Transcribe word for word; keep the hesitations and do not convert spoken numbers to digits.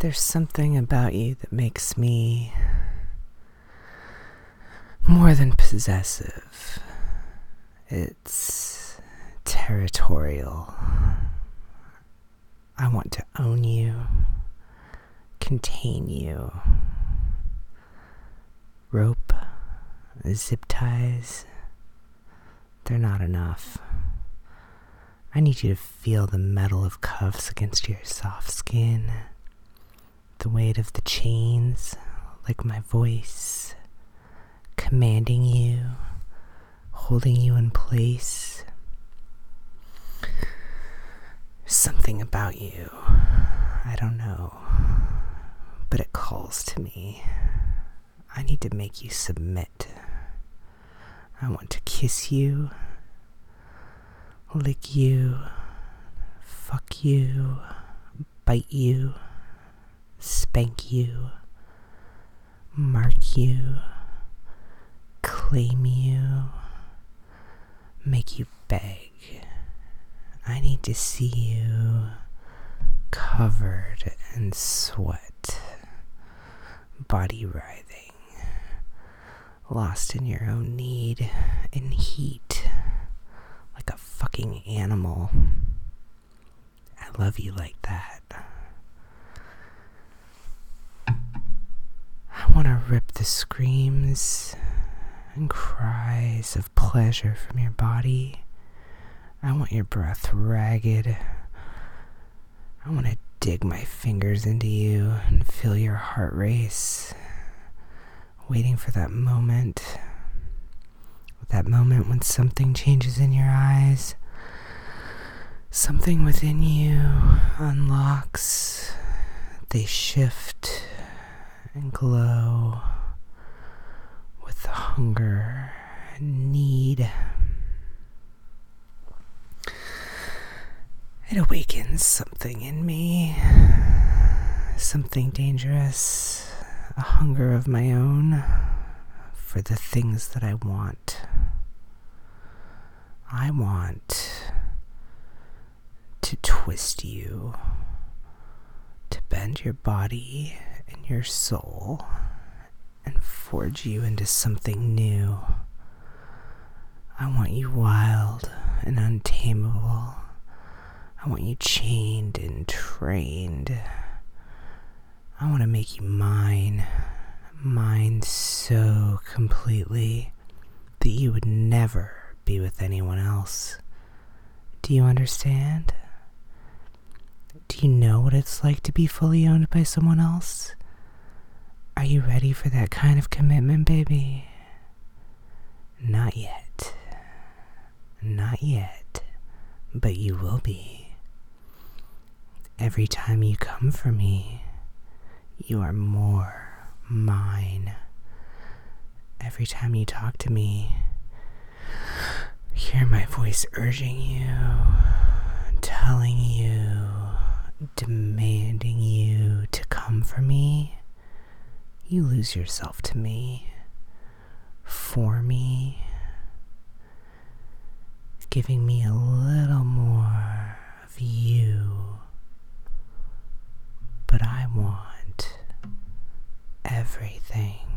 There's something about you that makes me more than possessive. It's territorial. I want to own you, contain you. Rope, zip ties, they're not enough. I need you to feel the metal of cuffs against your soft skin, the weight of the chains, like my voice, commanding you, holding you in place. There's something about you, I don't know, but it calls to me. I need to make you submit. I want to kiss you, lick you, fuck you, bite you, spank you, mark you, claim you, make you beg. I need to see you covered in sweat, body writhing, lost in your own need and heat, like a fucking animal. I love you like that. I want to rip the screams and cries of pleasure from your body. I want your breath ragged. I want to dig my fingers into you and feel your heart race, waiting for that moment. That moment when something changes in your eyes. Something within you unlocks. They shift and glow with the hunger and need. It awakens something in me, something dangerous, a hunger of my own for the things that I want. I want to twist you, to bend your body and your soul and forge you into something new. I want you wild and untamable. I want you chained and trained. I want to make you mine, mine so completely that you would never be with anyone else. Do you understand? Do you know what it's like to be fully owned by someone else? Are you ready for that kind of commitment, baby? Not yet. Not yet. But you will be. Every time you come for me, you are more mine. Every time you talk to me, hear my voice urging you, telling you, demanding you to come for me. You lose yourself to me, for me, giving me a little more of you. But I want everything.